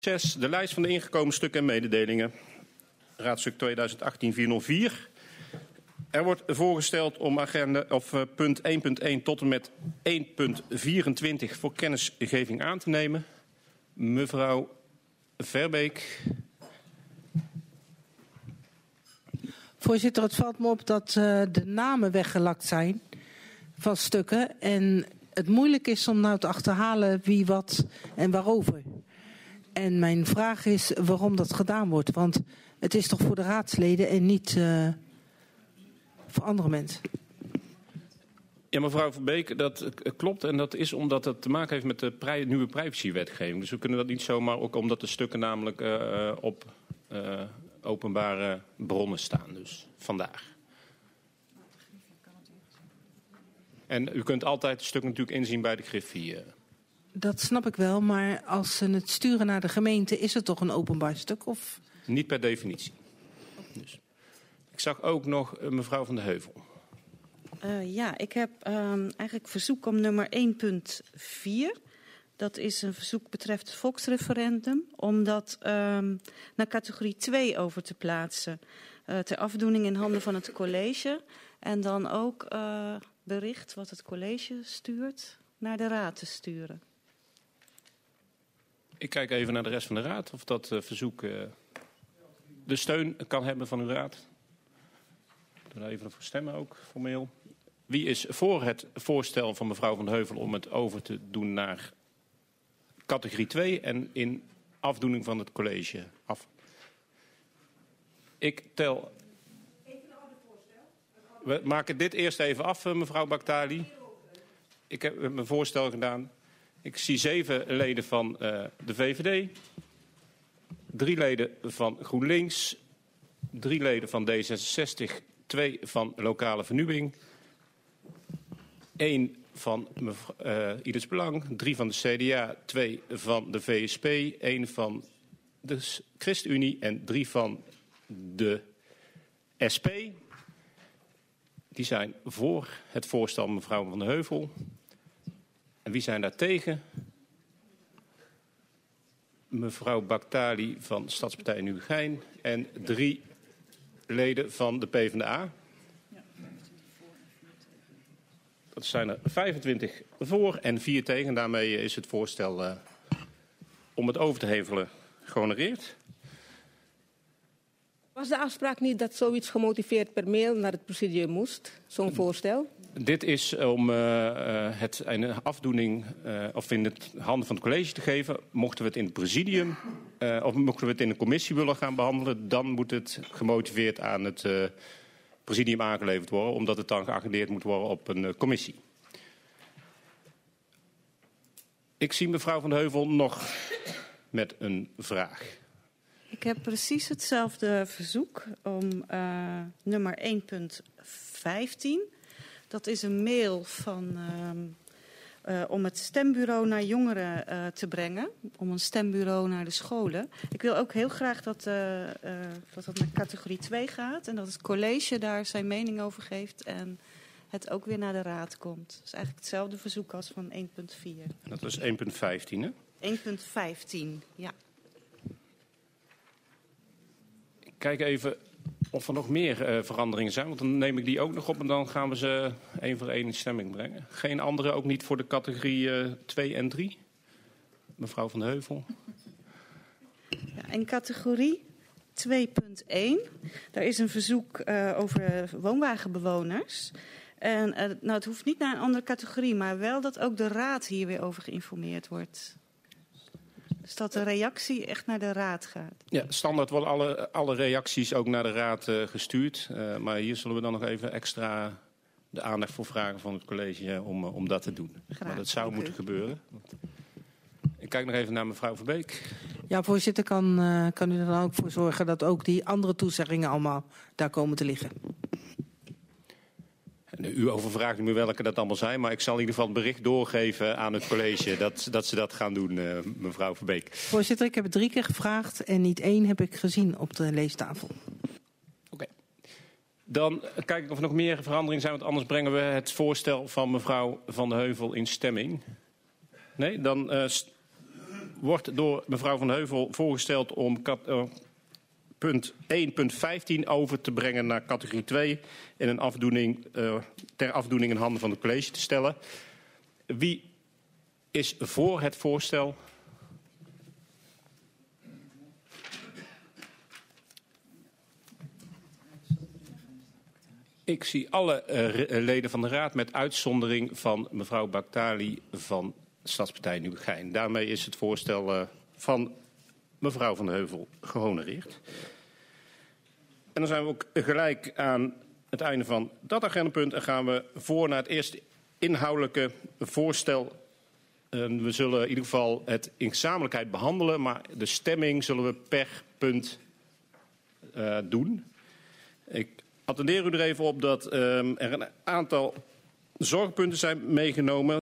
6. De lijst van de ingekomen stukken en mededelingen. Raadstuk 2018-404. Er wordt voorgesteld om punt 1.1 tot en met 1.24 voor kennisgeving aan te nemen. Mevrouw Verbeek. Voorzitter, het valt me op dat de namen weggelakt zijn van stukken. En het moeilijk is om nou te achterhalen wie wat en waarover. En mijn vraag is waarom dat gedaan wordt. Want het is toch voor de raadsleden en niet voor andere mensen. Ja, mevrouw Verbeek, dat klopt. En dat is omdat het te maken heeft met de nieuwe privacywetgeving. Dus we kunnen dat niet zomaar, ook omdat de stukken namelijk op openbare bronnen staan. Dus vandaag. En u kunt altijd het stuk natuurlijk inzien bij de griffie. Dat snap ik wel, maar als ze het sturen naar de gemeente, is het toch een openbaar stuk? Of? Niet per definitie. Dus. Ik zag ook nog mevrouw Van de Heuvel. Ja, ik heb eigenlijk verzoek om nummer 1.4. Dat is een verzoek betreft het volksreferendum. Om dat naar categorie 2 over te plaatsen. Ter afdoening in handen van het college. En dan ook bericht wat het college stuurt naar de raad te sturen. Ik kijk even naar de rest van de raad of dat verzoek de steun kan hebben van uw raad. Ik doe even voor stemmen ook formeel. Wie is voor het voorstel van mevrouw Van de Heuvel om het over te doen naar categorie 2 en in afdoening van het college af? Ik tel. We maken dit eerst even af, mevrouw Baktali. Ik heb mijn voorstel gedaan. Ik zie 7 leden van de VVD. 3 leden van GroenLinks. 3 leden van D66. 2 van Lokale Vernieuwing. 1 van Ieders Belang. 3 van de CDA. 2 van de VSP. 1 van de ChristenUnie. En 3 van de SP. Die zijn voor het voorstel van mevrouw Van de Heuvel. En wie zijn daar tegen? Mevrouw Baktali van Stadspartij Nieuwegein en 3 leden van de PvdA. Dat zijn er 25 voor en 4 tegen. Daarmee is het voorstel om het over te hevelen gehonoreerd. Was de afspraak niet dat zoiets gemotiveerd per mail naar het presidium moest, zo'n voorstel? Dit is om het een afdoening of in het handen van het college te geven. Mochten we het in het presidium of mochten we het in de commissie willen gaan behandelen, dan moet het gemotiveerd aan het presidium aangeleverd worden, omdat het dan geagendeerd moet worden op een commissie. Ik zie mevrouw Van de Heuvel nog met een vraag. Ik heb precies hetzelfde verzoek om nummer 1.15. Dat is een mail van, om het stembureau naar jongeren te brengen. Om een stembureau naar de scholen. Ik wil ook heel graag dat naar categorie 2 gaat. En dat het college daar zijn mening over geeft. En het ook weer naar de raad komt. Dat is eigenlijk hetzelfde verzoek als van 1.4. Dat was 1.15, hè? 1.15, ja. Kijk even of er nog meer veranderingen zijn. Want dan neem ik die ook nog op en dan gaan we ze 1 voor 1 in stemming brengen. Geen andere, ook niet voor de categorie 2 en 3? Mevrouw Van de Heuvel. Ja, in categorie 2.1, daar is een verzoek over woonwagenbewoners. En nou, het hoeft niet naar een andere categorie, maar wel dat ook de raad hier weer over geïnformeerd wordt. Dus dat de reactie echt naar de raad gaat. Ja, standaard worden alle reacties ook naar de raad gestuurd. Maar hier zullen we dan nog even extra de aandacht voor vragen van het college om dat te doen. Graag, maar dat zou moeten gebeuren. Ik kijk nog even naar mevrouw Verbeek. Ja, voorzitter, kan u er dan ook voor zorgen dat ook die andere toezeggingen allemaal daar komen te liggen? U overvraagt me welke dat allemaal zijn, maar ik zal in ieder geval het bericht doorgeven aan het college dat ze dat gaan doen, mevrouw Verbeek. Voorzitter, ik heb het 3 keer gevraagd en niet 1 heb ik gezien op de leestafel. Oké. Dan kijk ik of er nog meer veranderingen zijn, want anders brengen we het voorstel van mevrouw Van de Heuvel in stemming. Nee, dan wordt door mevrouw Van Heuvel voorgesteld om punt 1.15 over te brengen naar categorie 2 en een afdoening, ter afdoening in handen van het college te stellen. Wie is voor het voorstel? Ik zie alle leden van de raad met uitzondering van mevrouw Baktali van Stadspartij Nieuwegein. Daarmee is het voorstel van mevrouw Van Heuvel gehonoreerd. En dan zijn we ook gelijk aan het einde van dat agendapunt en gaan we voor naar het eerste inhoudelijke voorstel. We zullen in ieder geval het in gezamenlijkheid behandelen, maar de stemming zullen we per punt doen. Ik attendeer u er even op dat er een aantal zorgpunten zijn meegenomen.